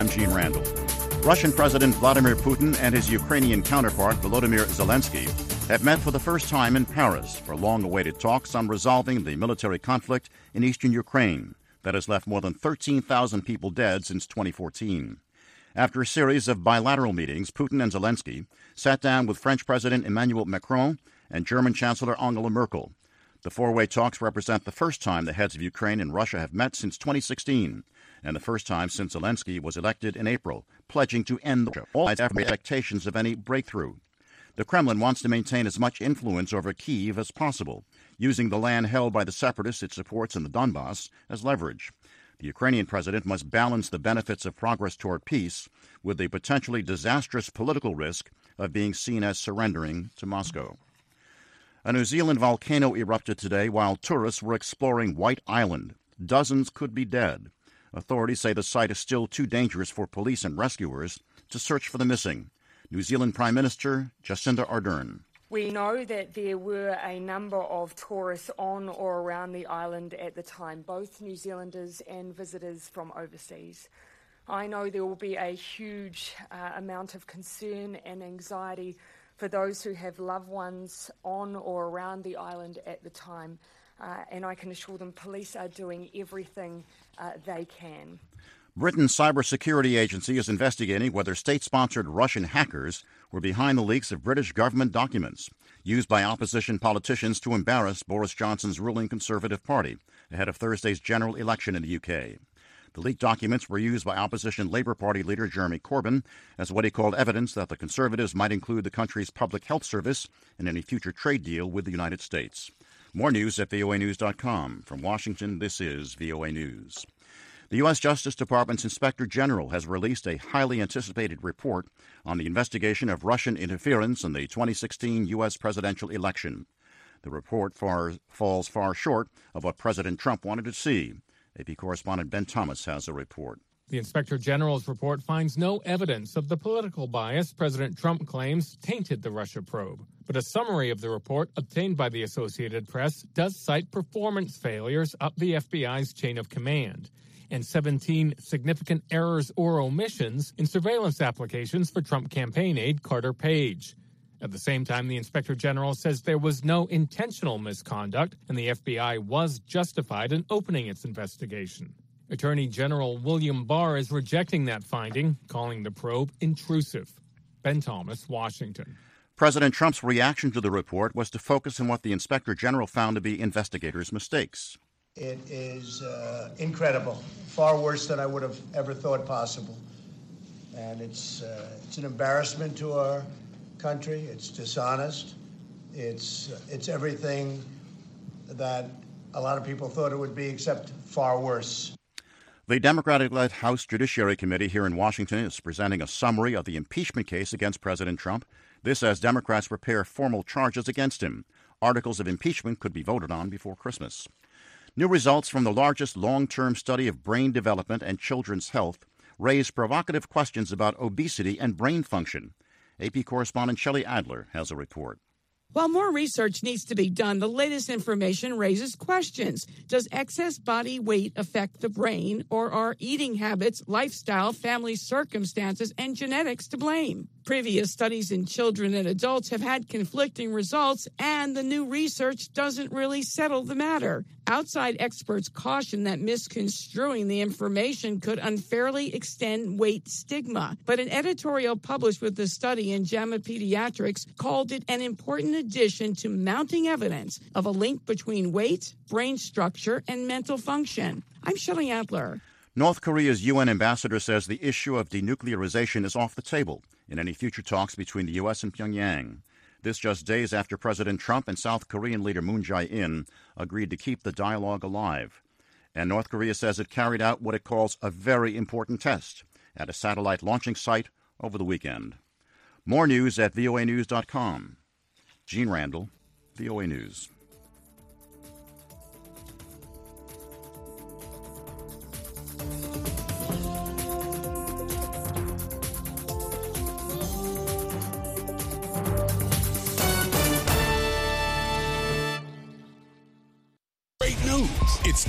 I'm Gene Randall. Russian President Vladimir Putin and his Ukrainian counterpart Volodymyr Zelensky have met for the first time in Paris for long-awaited talks on resolving the military conflict in eastern Ukraine that has left more than 13,000 people dead since 2014. After a series of bilateral meetings, Putin and Zelensky sat down with French President Emmanuel Macron and German Chancellor Angela Merkel. The four-way talks represent the first time the heads of Ukraine and Russia have met since 2016, and the first time since Zelensky was elected in April, pledging to end the war, all after expectations of any breakthrough. The Kremlin wants to maintain as much influence over Kyiv as possible, using the land held by the separatists it supports in the Donbass as leverage. The Ukrainian president must balance the benefits of progress toward peace with the potentially disastrous political risk of being seen as surrendering to Moscow. A New Zealand volcano erupted today while tourists were exploring White Island. Dozens could be dead. Authorities say the site is still too dangerous for police and rescuers to search for the missing. New Zealand Prime Minister Jacinda Ardern. We know that there were a number of tourists on or around the island at the time, both New Zealanders and visitors from overseas. I know there will be a huge amount of concern and anxiety for those who have loved ones on or around the island at the time. And I can assure them police are doing everything they can. Britain's cybersecurity agency is investigating whether state-sponsored Russian hackers were behind the leaks of British government documents used by opposition politicians to embarrass Boris Johnson's ruling Conservative Party ahead of Thursday's general election in the UK. The leaked documents were used by opposition Labour Party leader Jeremy Corbyn as what he called evidence that the Conservatives might include the country's public health service in any future trade deal with the United States. More news at voanews.com. From Washington, this is VOA News. The U.S. Justice Department's Inspector General has released a highly anticipated report on the investigation of Russian interference in the 2016 U.S. presidential election. The report falls far short of what President Trump wanted to see. AP correspondent Ben Thomas has a report. The Inspector General's report finds no evidence of the political bias President Trump claims tainted the Russia probe. But a summary of the report obtained by the Associated Press does cite performance failures up the FBI's chain of command and 17 significant errors or omissions in surveillance applications for Trump campaign aide Carter Page. At the same time, the Inspector General says there was no intentional misconduct and the FBI was justified in opening its investigation. Attorney General William Barr is rejecting that finding, calling the probe intrusive. Ben Thomas, Washington. President Trump's reaction to the report was to focus on what the Inspector General found to be investigators' mistakes. It is incredible, far worse than I would have ever thought possible. And it's an embarrassment to our country. It's dishonest. It's everything that a lot of people thought it would be, except far worse. The Democratic-led House Judiciary Committee here in Washington is presenting a summary of the impeachment case against President Trump. This as Democrats prepare formal charges against him. Articles of impeachment could be voted on before Christmas. New results from the largest long-term study of brain development and children's health raise provocative questions about obesity and brain function. AP correspondent Shelley Adler has a report. While more research needs to be done, the latest information raises questions. Does excess body weight affect the brain, or are eating habits, lifestyle, family circumstances, and genetics to blame? Previous studies in children and adults have had conflicting results, and the new research doesn't really settle the matter. Outside experts caution that misconstruing the information could unfairly extend weight stigma. But an editorial published with the study in JAMA Pediatrics called it an important addition to mounting evidence of a link between weight, brain structure, and mental function. I'm Shelley Adler. North Korea's UN ambassador says the issue of denuclearization is off the table in any future talks between the U.S. and Pyongyang. This just days after President Trump and South Korean leader Moon Jae-in agreed to keep the dialogue alive. And North Korea says it carried out what it calls a very important test at a satellite launching site over the weekend. More news at voanews.com. Gene Randall, VOA News. Great news. It's